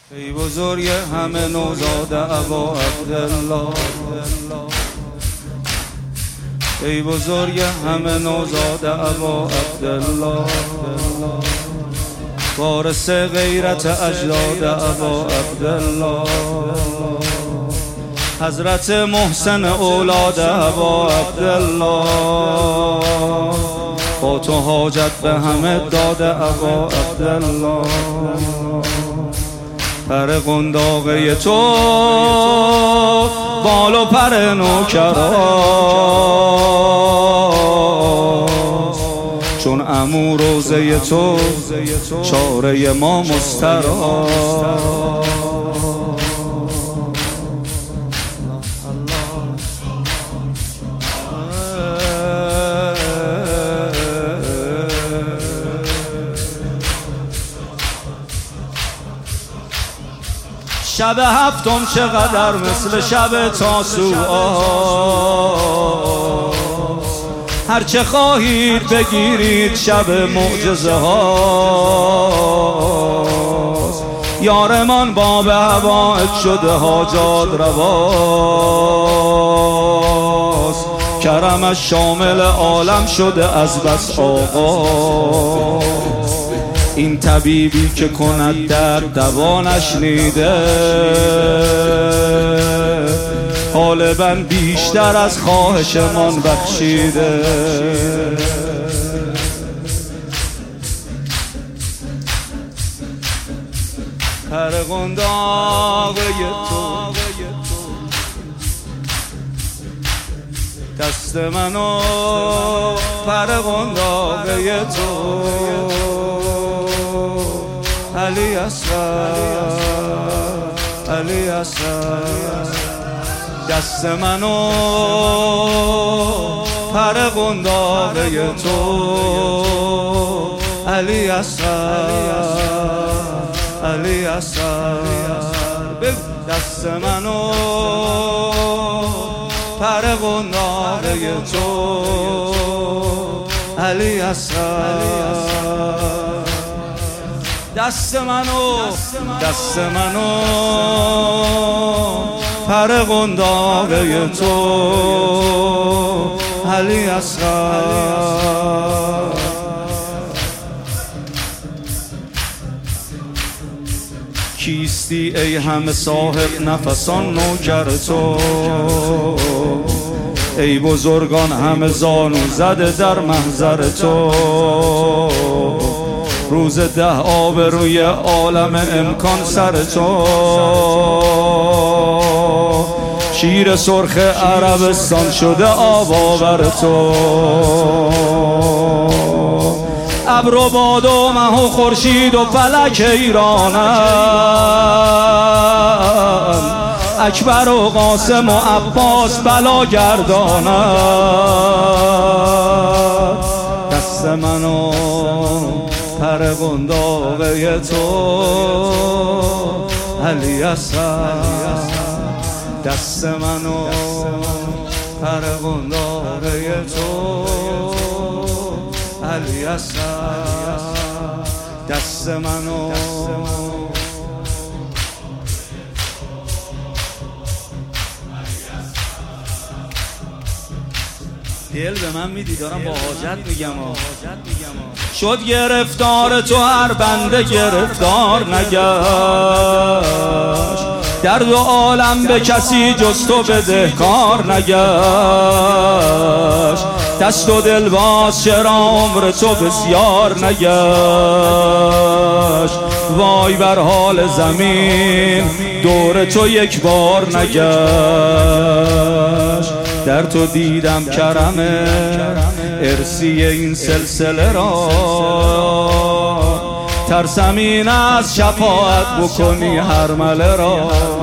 ای بزرگ همه نوزاد ابا عبدالله، ای بزرگ همه نوزاد ابا عبدالله، وارث غیرت اجداد ابا عبدالله، حضرت محسن اولاد ابا عبدالله، با تو حاجت به همه داد ابا عبدالله، پر قنداقه تو بال و پر نوکراست، چون عمو روزه تو چاره ما مستراست. شب هفتم چقدر مثل شب تاسوعاست، هرچه خواهید بگیرید شب معجزه هاست، یارمان باب حوائج شده حاجات رواست، کرمش شامل عالم شده از بس آغاز، این طبیبی که کند درد دوا نشنیده، غالباً بیشتر از خواهشمان بخشیده. پر قنداقه تو دست منو، پر قنداقه تو علی اصغر، علی اصغر، دست منو، پر قنداقه تو علی اصغر، علی اصغر، دست منو، پر قنداقه تو علی اصغر، دست منو، دست منو، پر قنداقه تو علی اصغر. کیستی ای همه صاحب نفسان نوکر تو، ای بزرگان همه زانو زده در محضر تو، روز 10 آبروی عالم امکان سر تو، شیر سرخ عربستان شده آباور تو، ابر و باد و مه و خورشید و فلک ایرانند، اکبر و قاسم و عباس بلا گردانند، دست منو، پر قنداقه تو علی اصغر، دست منو، پر قنداقه تو علی اصغر، دست منو. دل به من میدی دارم با حاجت میگم شد گرفتار تو هر بنده گرفتار نگشت، در 2 عالم به کسی جز تو بدهکار نگشت، دست و دل باز چرا عمر تو بسیار نگشت، وای بر حال زمین دور تو یک بار نگشت، در تو دیدم کرم ارسی این سلسله را، ترسم این از شفاعت بکنی حرمله را،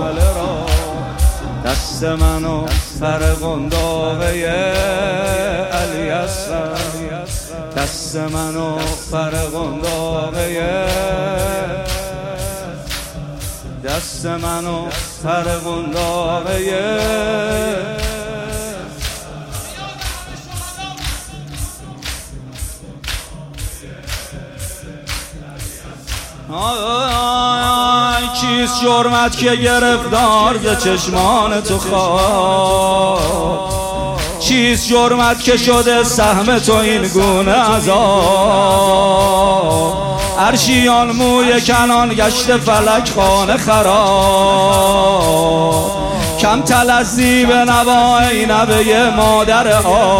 دست منو، پر قنداقه علی اصغر، دست منو، پر قنداقه، دست منو، پر قنداقه، کیست جرمت که گرفتار ز چشمان تو خواه؟ چیست جرمت که شده سهم تو این گونه عذاب؟ عرشیان موی کنان گشت فلک خانه خراب. کم تلذی به نوای نبه مادر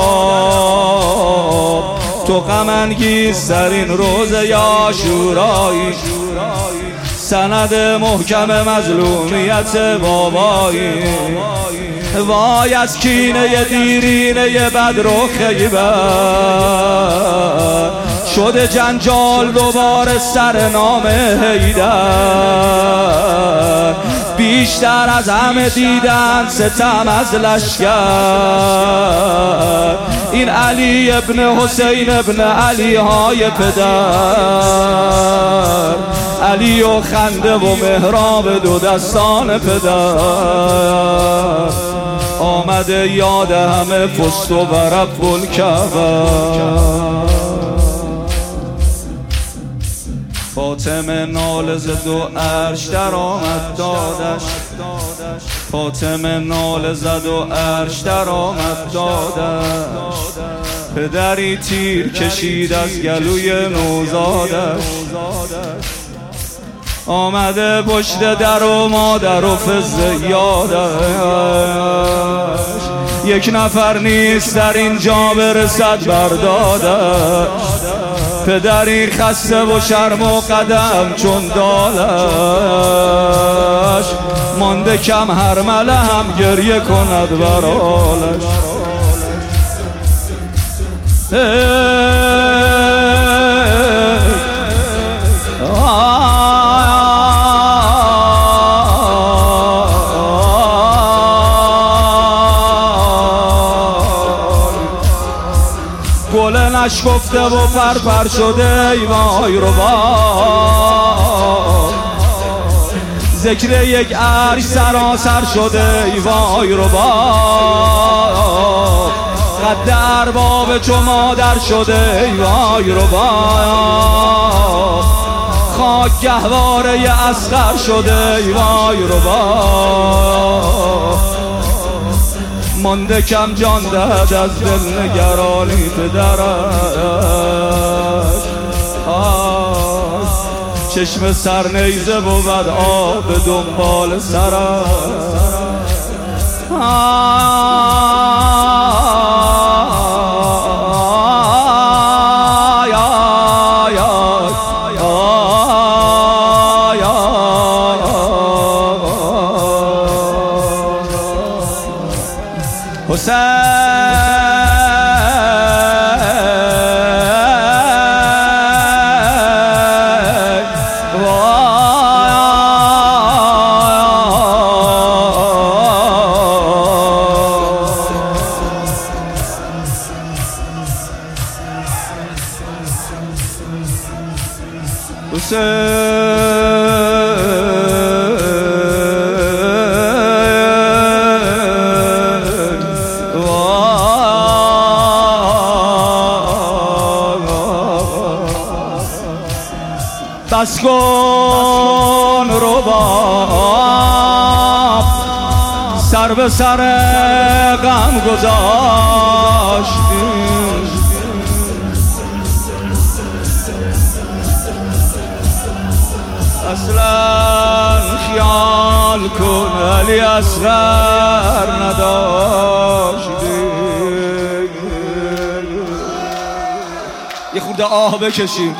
آب. تو غم انگیزترین روز عاشورایی، سند محکم مظلومیت بابایی. وای از کینه دیرینه بدر و خیبر، شده جنجال دوباره سر نام حیدر. بیشتر از همه دیدن ستم از لشکر، این علی ابن حسین ابن علی های پدر. علی و خنده و محراب دو دستان پدر. آمده یاد همه فست و رب الکعبه. فاطمه ناله ز دو عرش در آمد دادش. فاطمه ناله زد و عرش در آمد دادش. پدری تیر کشید از گلوی نوزادش. آمده پشت در و مادر و فز یادش. یک نفر نیست در اینجا برسد بردادش. پدری خسته و شرم و قدم چون دالش. مانده کم هر مله هم گریه کند برالش. گل نشکفته و پرپر شده ای وای رو با. ذکر یک عرش سراسر شده ای وای رو با. قد ارباب چو مادر شده ای وای رو با. خاک گهواره اصغر شده ای وای رو با. مانده کم جان دهد از دل نگرانی پدرش. چشم سر نیزه بود آب دنبال سرش. حسین بس کن رباب، سر به سر غم گذاشتیم. اصلا خیال کن علی اصغر نداشتیم. یه خورده آه بکشیم.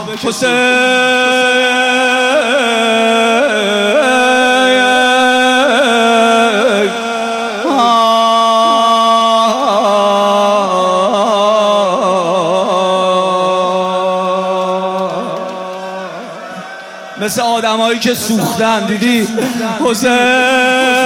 حسین مثل آدمایی که سوختن دیدی. حسین